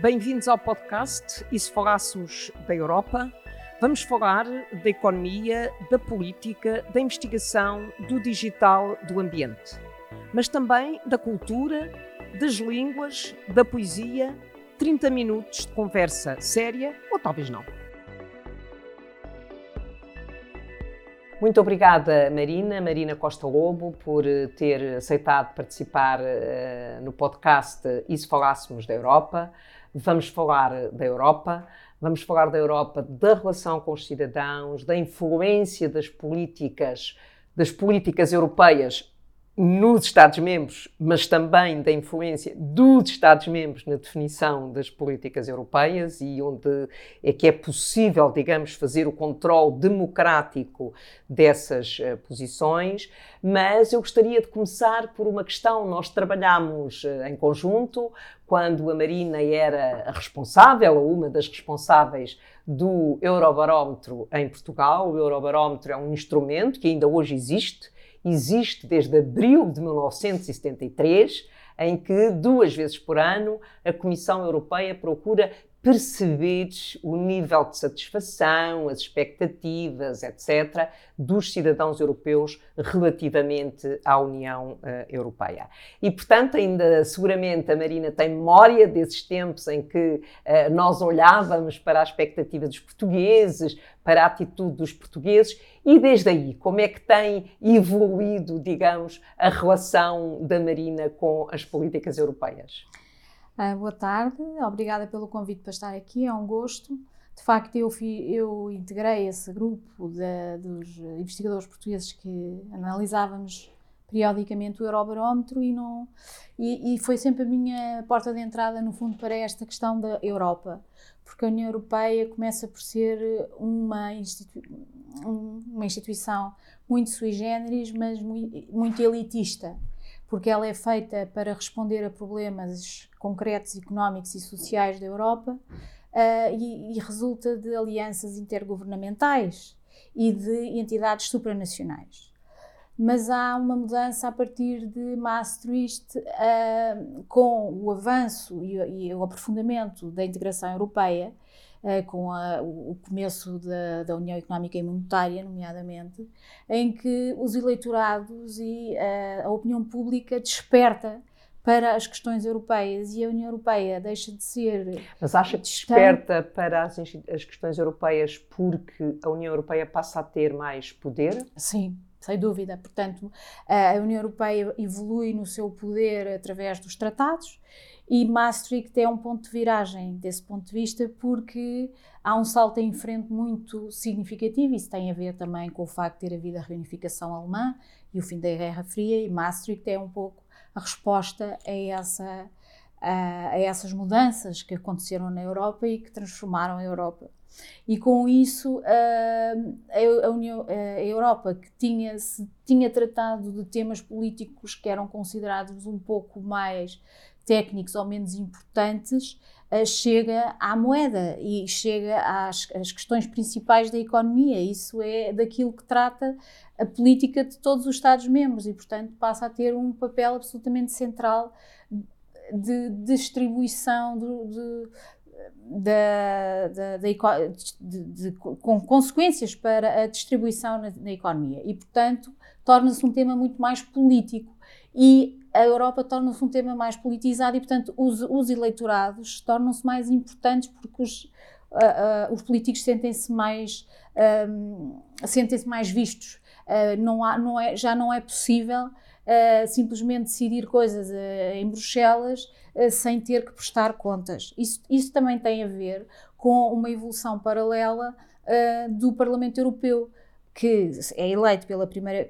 Bem-vindos ao podcast E se falássemos da Europa? Vamos falar da economia, da política, da investigação, do digital, do ambiente. Mas também da cultura, das línguas, da poesia. 30 minutos de conversa séria, ou talvez não. Muito obrigada, Marina Costa Lobo, por ter aceitado participar no podcast E se falássemos da Europa? Vamos falar da Europa, da relação com os cidadãos, da influência das políticas europeias nos Estados-membros, mas também da influência dos Estados-membros na definição das políticas europeias e onde é que é possível, digamos, fazer o controle democrático dessas posições. Mas eu gostaria de começar por uma questão. Nós trabalhámos em conjunto quando a Marina era a responsável, ou uma das responsáveis, do Eurobarómetro em Portugal. O Eurobarómetro é um instrumento que ainda hoje existe desde abril de 1973, em que 2 vezes por ano a Comissão Europeia procura perceber o nível de satisfação, as expectativas, etc., dos cidadãos europeus relativamente à União Europeia. E, portanto, ainda seguramente a Marina tem memória desses tempos em que nós olhávamos para a expectativa dos portugueses, para a atitude dos portugueses, e desde aí, como é que tem evoluído, digamos, a relação da Marina com as políticas europeias? Boa tarde, obrigada pelo convite para estar aqui, é um gosto. De facto, eu integrei esse grupo dos investigadores portugueses que analisávamos periodicamente o Eurobarómetro e foi sempre a minha porta de entrada, no fundo, para esta questão da Europa, porque a União Europeia começa por ser uma instituição muito sui generis, mas muito elitista, porque ela é feita para responder a problemas concretos, económicos e sociais da Europa e resulta de alianças intergovernamentais e de entidades supranacionais. Mas há uma mudança a partir de Maastricht, com o avanço e o aprofundamento da integração europeia, com o começo da União Económica e Monetária, nomeadamente, em que os eleitorados e a opinião pública desperta para as questões europeias e a União Europeia deixa de ser... Mas acha que desperta para as questões europeias porque a União Europeia passa a ter mais poder? Sim, sem dúvida. Portanto, a União Europeia evolui no seu poder através dos tratados e Maastricht é um ponto de viragem desse ponto de vista, porque há um salto em frente muito significativo. Isso tem a ver também com o facto de ter havido a reunificação alemã e o fim da Guerra Fria, e Maastricht é um pouco a resposta a essas mudanças que aconteceram na Europa e que transformaram a Europa. E com isso a Europa, que tinha tratado de temas políticos que eram considerados um pouco mais técnicos ou menos importantes, chega à moeda e chega às questões principais da economia. Isso é daquilo que trata a política de todos os Estados-membros e, portanto, passa a ter um papel absolutamente central de distribuição com consequências para a distribuição na economia e, portanto, torna-se um tema muito mais político e a Europa torna-se um tema mais politizado e, portanto, os eleitorados tornam-se mais importantes porque os políticos sentem-se mais vistos. Já não é possível simplesmente decidir coisas em Bruxelas sem ter que prestar contas. Isso também tem a ver com uma evolução paralela do Parlamento Europeu, que é eleito pela primeiro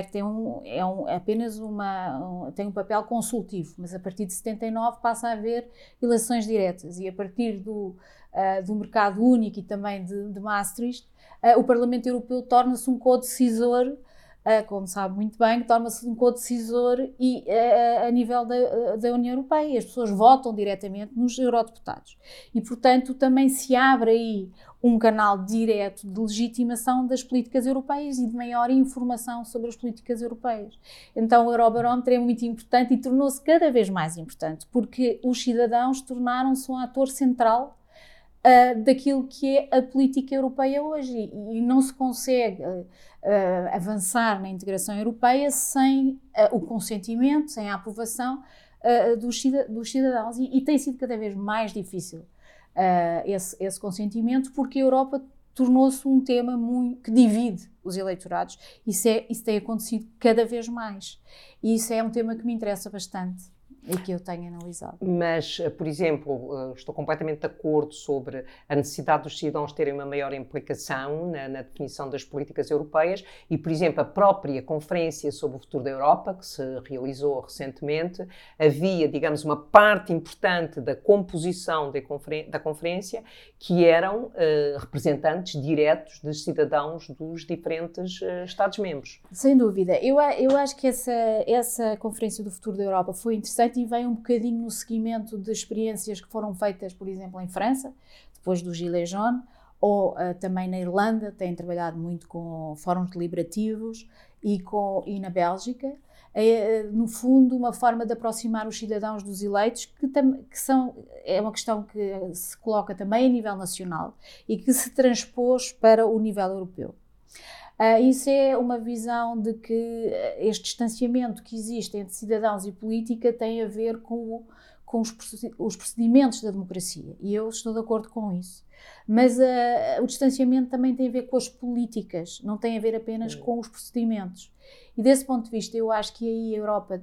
tem um papel consultivo, mas a partir de 79 passa a haver eleições diretas e a partir do mercado único e também de Maastricht, o Parlamento Europeu torna-se um co-decisor como sabe muito bem, torna-se um co-decisor a nível da União Europeia. As pessoas votam diretamente nos eurodeputados. E, portanto, também se abre aí um canal direto de legitimação das políticas europeias e de maior informação sobre as políticas europeias. Então, o Eurobarómetro é muito importante e tornou-se cada vez mais importante, porque os cidadãos tornaram-se um ator central daquilo que é a política europeia hoje, e não se consegue avançar na integração europeia sem o consentimento, sem a aprovação dos cidadãos, e tem sido cada vez mais difícil esse consentimento, porque a Europa tornou-se um tema que divide os eleitorados. Isso tem acontecido cada vez mais, e isso é um tema que me interessa bastante e que eu tenho analisado. Mas, por exemplo, estou completamente de acordo sobre a necessidade dos cidadãos terem uma maior implicação na definição das políticas europeias e, por exemplo, a própria Conferência sobre o Futuro da Europa, que se realizou recentemente, havia, digamos, uma parte importante da composição da Conferência que eram representantes diretos dos cidadãos dos diferentes Estados-membros. Sem dúvida. Eu acho que essa Conferência do Futuro da Europa foi interessante e vem um bocadinho no seguimento de experiências que foram feitas, por exemplo, em França, depois do Gilets jaunes, ou também na Irlanda, têm trabalhado muito com fóruns deliberativos, e na Bélgica. No fundo, uma forma de aproximar os cidadãos dos eleitos, é uma questão que se coloca também a nível nacional e que se transpôs para o nível europeu. Isso é uma visão de que este distanciamento que existe entre cidadãos e política tem a ver com os procedimentos da democracia, e eu estou de acordo com isso. Mas o distanciamento também tem a ver com as políticas, não tem a ver apenas com os procedimentos. E desse ponto de vista, eu acho que aí a Europa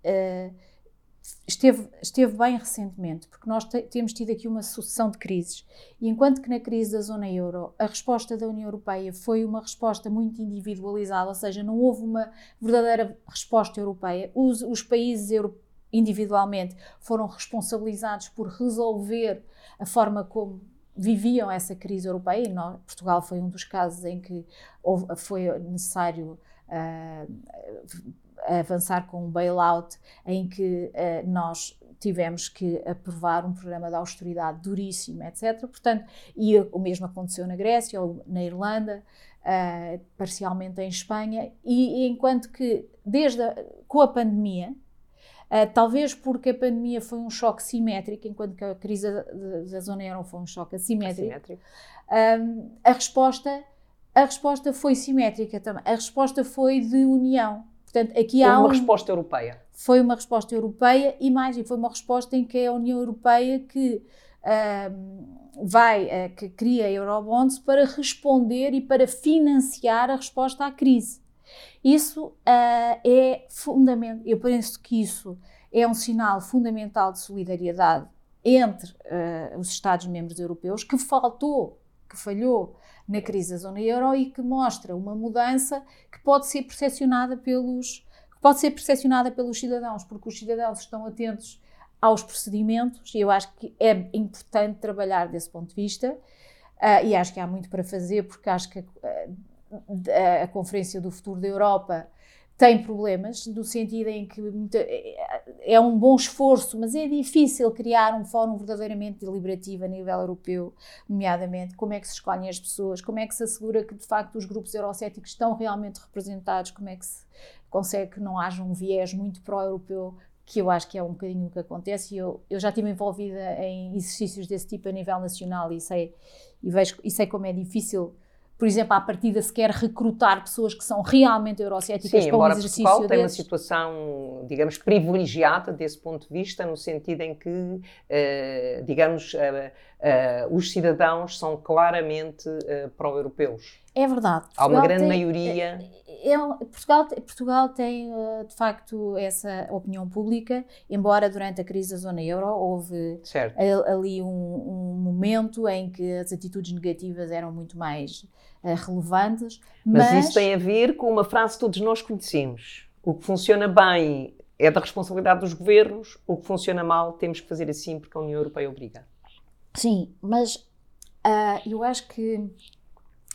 esteve bem recentemente, porque nós temos tido aqui uma sucessão de crises, e enquanto que na crise da zona euro a resposta da União Europeia foi uma resposta muito individualizada, ou seja, não houve uma verdadeira resposta europeia, os países individualmente foram responsabilizados por resolver a forma como viviam essa crise europeia, e Portugal foi um dos casos em que foi necessário avançar com um bailout, em que nós tivemos que aprovar um programa de austeridade duríssimo, etc. Portanto, e o mesmo aconteceu na Grécia ou na Irlanda, parcialmente em Espanha, e enquanto que com a pandemia, talvez porque a pandemia foi um choque simétrico, enquanto que a crise da zona euro foi um choque assimétrico. A resposta foi simétrica também. A resposta foi de união. Portanto, aqui há uma resposta europeia. Foi uma resposta europeia e foi uma resposta em que é a União Europeia que que cria Eurobonds para responder e para financiar a resposta à crise. Isso é fundamental. Eu penso que isso é um sinal fundamental de solidariedade entre os Estados-membros europeus, que falhou na crise da zona euro, e que mostra uma mudança que pode ser percepcionada pelos cidadãos, porque os cidadãos estão atentos aos procedimentos, e eu acho que é importante trabalhar desse ponto de vista, e acho que há muito para fazer, porque acho que a Conferência do Futuro da Europa tem problemas, no sentido em que é um bom esforço, mas é difícil criar um fórum verdadeiramente deliberativo a nível europeu, nomeadamente como é que se escolhem as pessoas, como é que se assegura que de facto os grupos eurocéticos estão realmente representados, como é que se consegue que não haja um viés muito pró-europeu, que eu acho que é um bocadinho o que acontece, e eu já estive envolvida em exercícios desse tipo a nível nacional e sei como é difícil, por exemplo, à partida sequer recrutar pessoas que são realmente eurocéticas para um exercício Portugal tem uma desses. situação, digamos, privilegiada desse ponto de vista, no sentido em que, digamos, os cidadãos são claramente pró-europeus. É verdade. Há uma grande maioria. Portugal tem, de facto, essa opinião pública, embora durante a crise da zona euro houve ali um momento em que as atitudes negativas eram muito mais relevantes. Mas isso tem a ver com uma frase que todos nós conhecemos. O que funciona bem é da responsabilidade dos governos, o que funciona mal temos que fazer assim porque a União Europeia obriga. Sim, mas eu acho que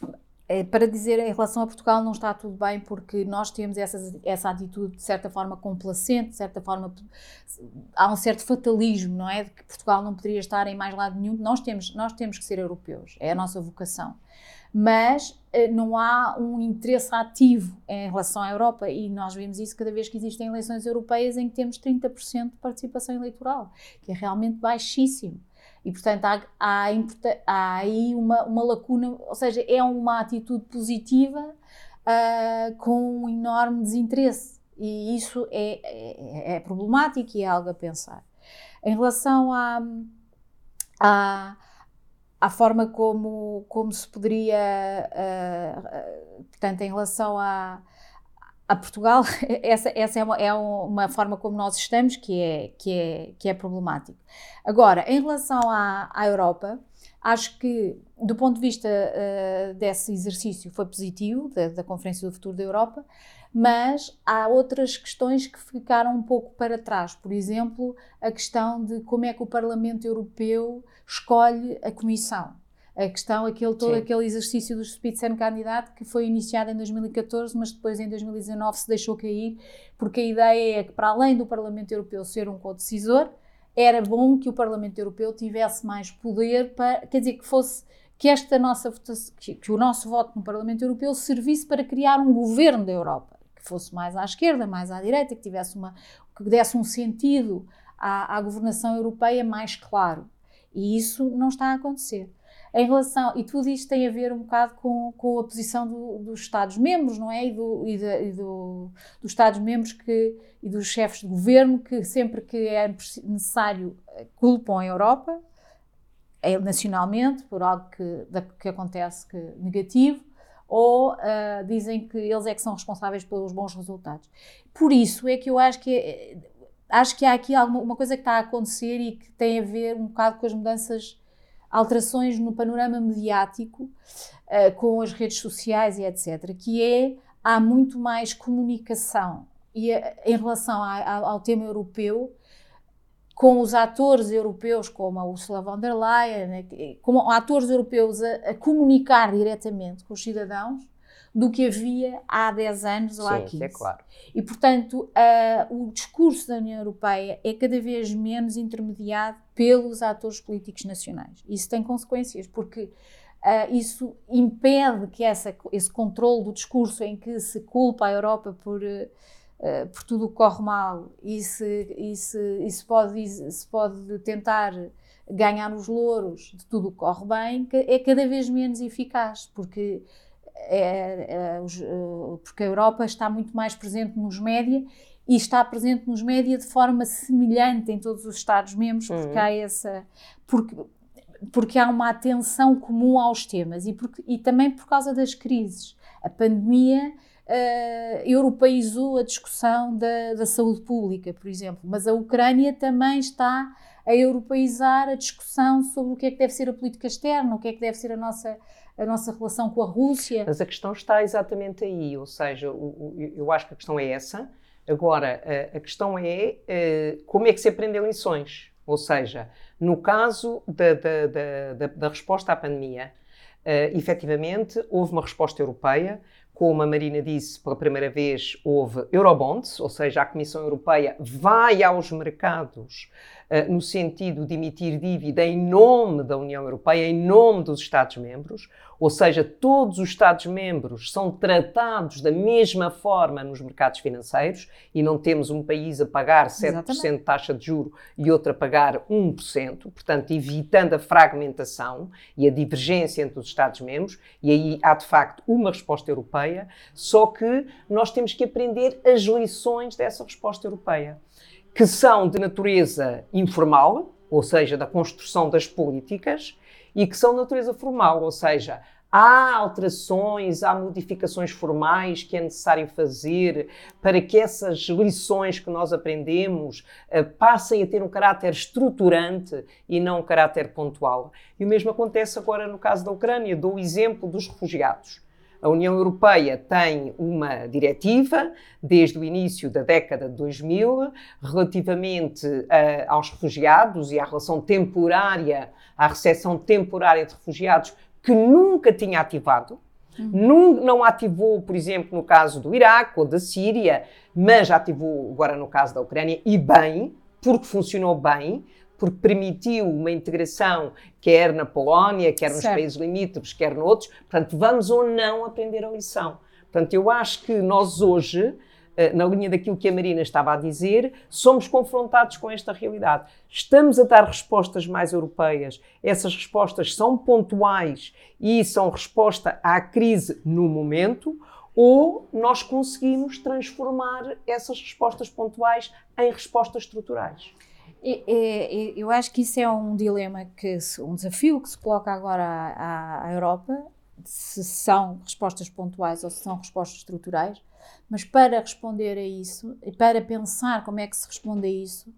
Para dizer, em relação a Portugal não está tudo bem, porque nós temos essa atitude de certa forma complacente, de certa forma há um certo fatalismo, não é? De que Portugal não poderia estar em mais lado nenhum. Nós temos que ser europeus, é a nossa vocação. Mas não há um interesse ativo em relação à Europa, e nós vemos isso cada vez que existem eleições europeias em que temos 30% de participação eleitoral, que é realmente baixíssimo. E, portanto, há aí uma lacuna, ou seja, é uma atitude positiva com um enorme desinteresse. E isso é problemático e é algo a pensar. Em relação à forma como se poderia, portanto, em relação a Portugal, essa é uma forma como nós estamos que é problemático. Agora, em relação à Europa, acho que, do ponto de vista desse exercício, foi positivo, da Conferência do Futuro da Europa, mas há outras questões que ficaram um pouco para trás. Por exemplo, a questão de como é que o Parlamento Europeu escolhe a Comissão. A questão, aquele exercício do Spitzenkandidat que foi iniciado em 2014, mas depois em 2019 se deixou cair, porque a ideia é que, para além do Parlamento Europeu ser um co-decisor, era bom que o Parlamento Europeu tivesse mais poder, quer dizer, que o nosso voto no Parlamento Europeu servisse para criar um governo da Europa, que fosse mais à esquerda, mais à direita, que desse um sentido à governação europeia mais claro. E isso não está a acontecer. Em relação, e tudo isto tem a ver um bocado com a posição dos Estados-membros, não é? Dos Estados-membros e dos chefes de governo, que sempre que é necessário culpam a Europa, nacionalmente, por algo que acontece negativo, ou dizem que eles é que são responsáveis pelos bons resultados. Por isso é que eu acho que há aqui uma coisa que está a acontecer e que tem a ver um bocado com as alterações no panorama mediático, com as redes sociais e etc., há muito mais comunicação em relação ao tema europeu, com os atores europeus, como a Ursula von der Leyen, como atores europeus a comunicar diretamente com os cidadãos, do que havia há 10 anos ou há 15. Sim, é claro. E, portanto, o discurso da União Europeia é cada vez menos intermediado pelos atores políticos nacionais. Isso tem consequências, porque isso impede que esse controle do discurso em que se culpa a Europa por tudo o que corre mal e se pode tentar ganhar os louros de tudo o que corre bem, é cada vez menos eficaz, porque a Europa está muito mais presente nos média e está presente nos média de forma semelhante em todos os Estados-membros, porque há uma atenção comum aos temas e também por causa das crises. A pandemia europeizou a discussão da saúde pública, por exemplo, mas a Ucrânia também está a europeizar a discussão sobre o que é que deve ser a política externa, o que é que deve ser a nossa relação com a Rússia. Mas a questão está exatamente aí, ou seja, eu acho que a questão é essa. Agora, a questão é como é que se aprendem lições. Ou seja, no caso da resposta à pandemia, efetivamente houve uma resposta europeia. Como a Marina disse, pela primeira vez houve Eurobonds, ou seja, a Comissão Europeia vai aos mercados no sentido de emitir dívida em nome da União Europeia, em nome dos Estados-membros, ou seja, todos os Estados-membros são tratados da mesma forma nos mercados financeiros e não temos um país a pagar 7% de taxa de juro e outro a pagar 1%, portanto, evitando a fragmentação e a divergência entre os Estados-membros, e aí há, de facto, uma resposta europeia, só que nós temos que aprender as lições dessa resposta europeia, que são de natureza informal, ou seja, da construção das políticas, e que são de natureza formal, ou seja, há alterações, há modificações formais que é necessário fazer para que essas lições que nós aprendemos passem a ter um caráter estruturante e não um caráter pontual. E o mesmo acontece agora no caso da Ucrânia. Dou o exemplo dos refugiados. A União Europeia tem uma diretiva, desde o início da década de 2000, relativamente aos refugiados e à relação temporária, à recepção temporária de refugiados, que nunca tinha ativado. Não ativou, por exemplo, no caso do Iraque ou da Síria, mas ativou agora no caso da Ucrânia, e bem, porque funcionou bem, porque permitiu uma integração, quer na Polónia, quer nos países limítrofes, quer noutros. Portanto, vamos ou não aprender a lição. Portanto, eu acho que nós hoje, na linha daquilo que a Marina estava a dizer, somos confrontados com esta realidade. Estamos a dar respostas mais europeias. Essas respostas são pontuais e são resposta à crise no momento, ou nós conseguimos transformar essas respostas pontuais em respostas estruturais? Eu acho que isso é um dilema, um desafio que se coloca agora à Europa, se são respostas pontuais ou se são respostas estruturais, mas para responder a isso e para pensar como é que se responde a isso,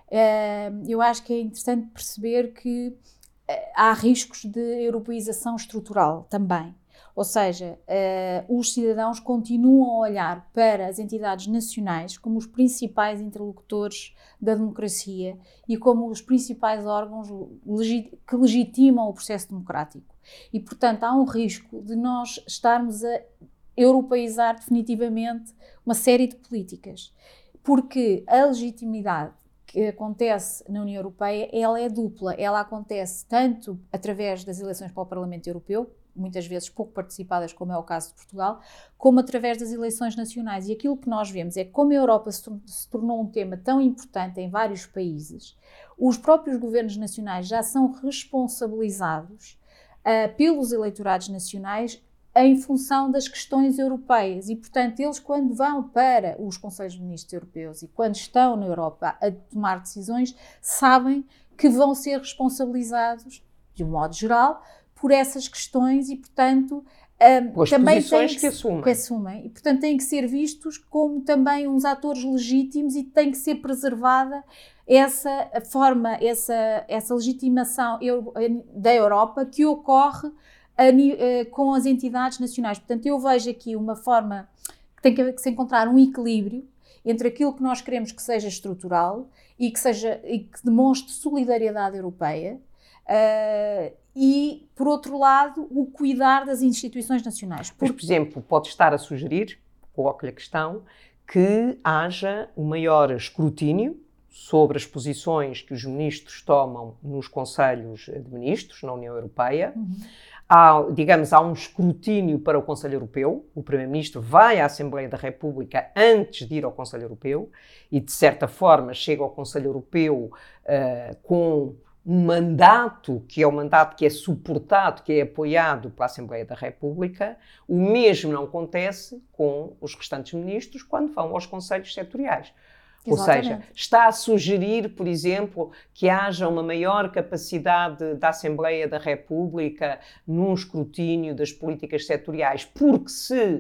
eu acho que é interessante perceber que há riscos de europeização estrutural também. Ou seja, os cidadãos continuam a olhar para as entidades nacionais como os principais interlocutores da democracia e como os principais órgãos que legitimam o processo democrático. E, portanto, há um risco de nós estarmos a europeizar definitivamente uma série de políticas, porque a legitimidade que acontece na União Europeia, ela é dupla. Ela acontece tanto através das eleições para o Parlamento Europeu, muitas vezes pouco participadas, como é o caso de Portugal, como através das eleições nacionais. E aquilo que nós vemos é que, como a Europa se tornou um tema tão importante em vários países, os próprios governos nacionais já são responsabilizados pelos eleitorados nacionais em função das questões europeias. E, portanto, eles, quando vão para os Conselhos de Ministros Europeus e quando estão na Europa a tomar decisões, sabem que vão ser responsabilizados, de um modo geral, por essas questões e, portanto, também posições que assumem. E, portanto, têm que ser vistos como também uns atores legítimos e tem que ser preservada essa forma, essa legitimação da Europa que ocorre com as entidades nacionais. Portanto, eu vejo aqui uma forma que tem que se encontrar um equilíbrio entre aquilo que nós queremos que seja estrutural e que demonstre solidariedade europeia, e, por outro lado, o cuidar das instituições nacionais. Por exemplo, pode estar a sugerir, coloco-lhe a questão, que haja um maior escrutínio sobre as posições que os ministros tomam nos Conselhos de Ministros na União Europeia. Há um escrutínio para o Conselho Europeu. O Primeiro-Ministro vai à Assembleia da República antes de ir ao Conselho Europeu e, de certa forma, chega ao Conselho Europeu com um mandato que é suportado, que é apoiado pela Assembleia da República. O mesmo não acontece com os restantes ministros quando vão aos conselhos setoriais. Exatamente. Ou seja, está a sugerir, por exemplo, que haja uma maior capacidade da Assembleia da República num escrutínio das políticas setoriais, porque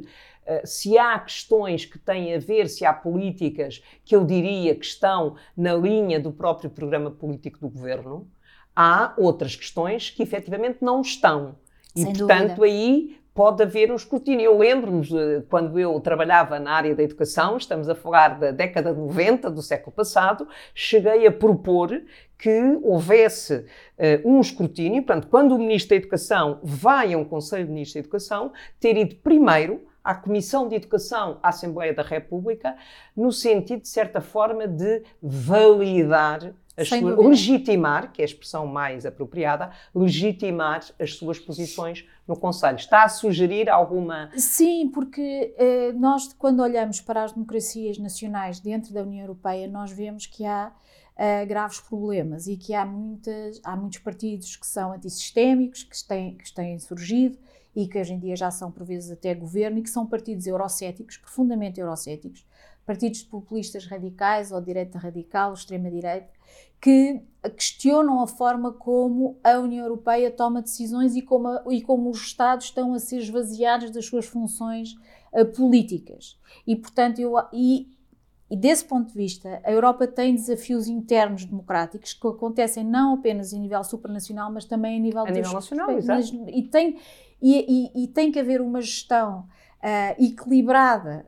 se há questões que têm a ver, se há políticas que eu diria que estão na linha do próprio programa político do governo, há outras questões que efetivamente não estão. E, portanto, aí pode haver um escrutínio. Eu lembro-me, quando eu trabalhava na área da educação, estamos a falar da década de 90 do século passado, cheguei a propor que houvesse um escrutínio, portanto, quando o Ministro da Educação vai a um Conselho de Ministros da Educação, ter ido primeiro à Comissão de Educação à Assembleia da República, no sentido, de certa forma, de validar legitimar, que é a expressão mais apropriada, legitimar as suas posições no Conselho. Está a sugerir alguma... Sim, porque nós, quando olhamos para as democracias nacionais dentro da União Europeia, nós vemos que há graves problemas e que há muitos partidos que são antissistémicos, que têm surgido e que hoje em dia já são, por vezes, até governo, e que são partidos eurocéticos, profundamente eurocéticos, partidos populistas radicais ou direita radical, ou extrema-direita, que questionam a forma como a União Europeia toma decisões e como os Estados estão a ser esvaziados das suas funções políticas. E, portanto, e desse ponto de vista, a Europa tem desafios internos democráticos que acontecem não apenas em nível supranacional, mas também em nível nacional, exato. E tem que haver uma gestão equilibrada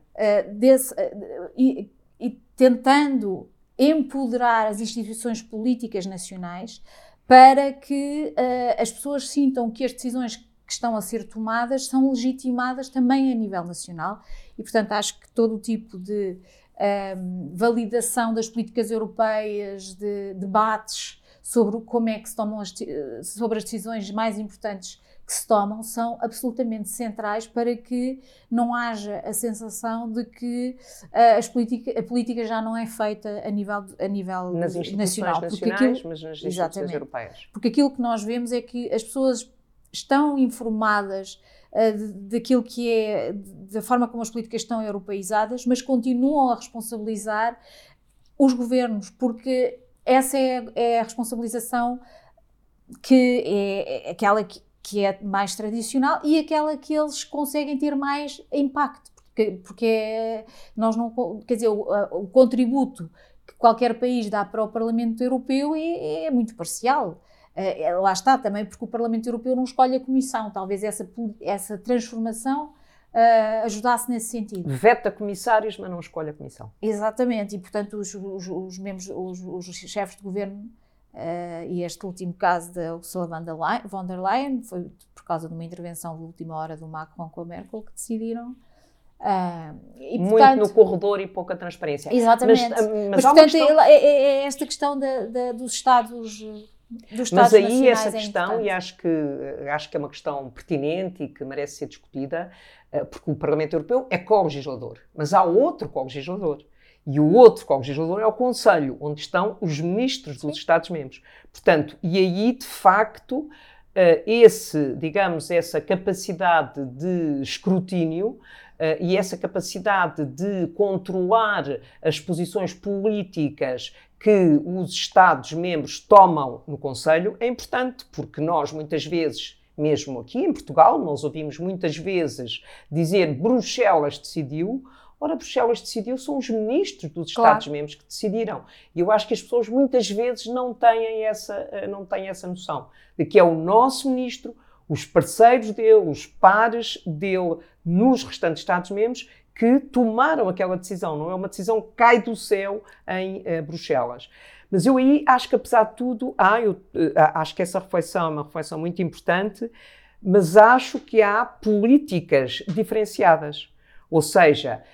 e tentando empoderar as instituições políticas nacionais para que as pessoas sintam que as decisões que que estão a ser tomadas são legitimadas também a nível nacional e, portanto, acho que todo o tipo de validação das políticas europeias, de debates sobre como é que se tomam sobre as decisões mais importantes que se tomam, são absolutamente centrais para que não haja a sensação de que a política já não é feita a nível nas instituições nacionais, mas nas instituições europeias. Porque aquilo que nós vemos é que as pessoas estão informadas daquilo que é, da forma como as políticas estão europeizadas, mas continuam a responsabilizar os governos, porque essa é a responsabilização que é aquela que é mais tradicional e aquela que eles conseguem ter mais impacto, porque nós não, quer dizer, o contributo que qualquer país dá para o Parlamento Europeu é muito parcial. Lá está também porque o Parlamento Europeu não escolhe a Comissão, talvez essa transformação ajudasse nesse sentido. Veta comissários, mas não escolhe a Comissão. Exatamente, e portanto os membros, os chefes de governo, e este último caso da Ursula von der Leyen foi por causa de uma intervenção de última hora do Macron com a Merkel que decidiram. E, portanto, muito no corredor e pouca transparência. Exatamente. Mas portanto, é esta questão dos Estados. Mas aí essa questão, e acho que é uma questão pertinente e que merece ser discutida, porque o Parlamento Europeu é co-legislador, mas há outro co-legislador. E o outro co-legislador é o Conselho, onde estão os ministros dos Estados-membros. Portanto, e aí, de facto, essa capacidade de escrutínio e essa capacidade de controlar as posições políticas que os Estados-membros tomam no Conselho é importante, porque nós, muitas vezes, mesmo aqui em Portugal, nós ouvimos muitas vezes dizer Bruxelas decidiu. Ora, Bruxelas decidiu, são os ministros dos Estados-membros que decidiram. E eu acho que as pessoas muitas vezes não têm essa noção de que é o nosso ministro, os parceiros dele, os pares dele nos restantes Estados-membros que tomaram aquela decisão. Não é uma decisão que cai do céu em Bruxelas. Mas eu aí acho que, apesar de tudo, acho que essa reflexão é uma reflexão muito importante, mas acho que há políticas diferenciadas. Ou seja,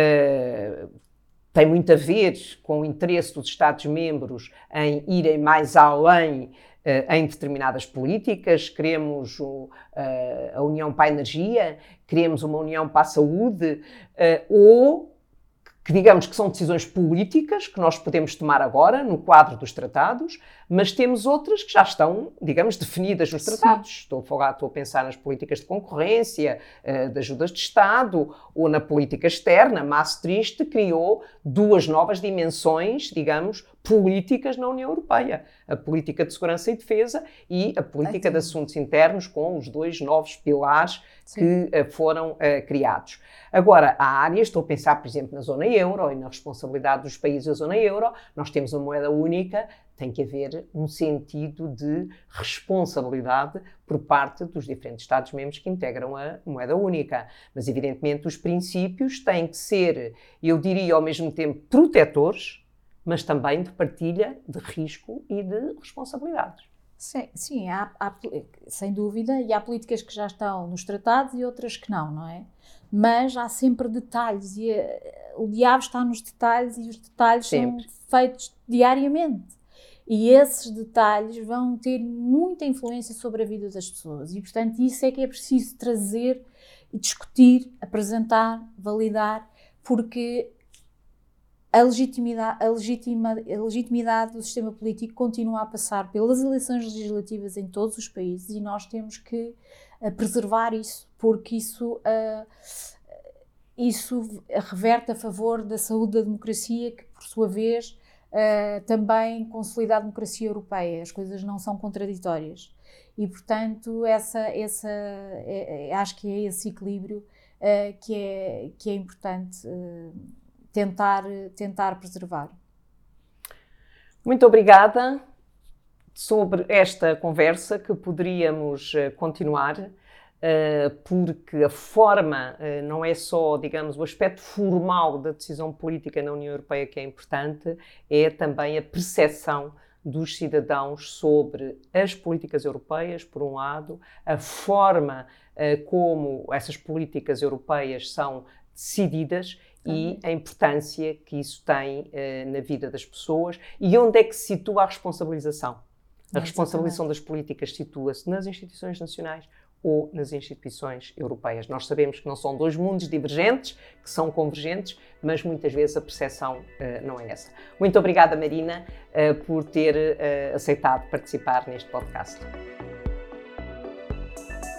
tem muito a ver com o interesse dos Estados-membros em irem mais além em determinadas políticas. Queremos a União para a Energia, queremos uma União para a Saúde, ou que digamos que são decisões políticas que nós podemos tomar agora no quadro dos tratados, mas temos outras que já estão, digamos, definidas nos tratados. Estou a pensar nas políticas de concorrência, de ajudas de Estado, ou na política externa. Maastricht criou duas novas dimensões, digamos, políticas na União Europeia. A política de segurança e defesa e a política de assuntos internos, com os dois novos pilares que foram criados. Agora, há áreas, estou a pensar, por exemplo, na zona euro e na responsabilidade dos países da zona euro. Nós temos uma moeda única, tem que haver um sentido de responsabilidade por parte dos diferentes Estados-membros que integram a moeda única. Mas, evidentemente, os princípios têm que ser, eu diria, ao mesmo tempo, protetores, mas também de partilha de risco e de responsabilidades. Sim, há, sem dúvida, e há políticas que já estão nos tratados e outras que não é? Mas há sempre detalhes e o diabo está nos detalhes e os detalhes são feitos diariamente. E esses detalhes vão ter muita influência sobre a vida das pessoas e, portanto, isso é que é preciso trazer e discutir, apresentar, validar, porque a legitimidade do sistema político continua a passar pelas eleições legislativas em todos os países e nós temos que preservar isso, porque isso reverte a favor da saúde da democracia, que por sua vez também consolida a democracia europeia. As coisas não são contraditórias e, portanto, acho que é esse equilíbrio que é importante tentar preservar. Muito obrigada sobre esta conversa que poderíamos continuar, porque a forma não é só, digamos, o aspecto formal da decisão política na União Europeia que é importante, é também a percepção dos cidadãos sobre as políticas europeias, por um lado, a forma como essas políticas europeias são decididas e a importância que isso tem na vida das pessoas e onde é que se situa a responsabilização. A responsabilização das políticas situa-se nas instituições nacionais ou nas instituições europeias. Nós sabemos que não são dois mundos divergentes, que são convergentes, mas muitas vezes a percepção não é essa. Muito obrigada, Marina, por ter aceitado participar neste podcast.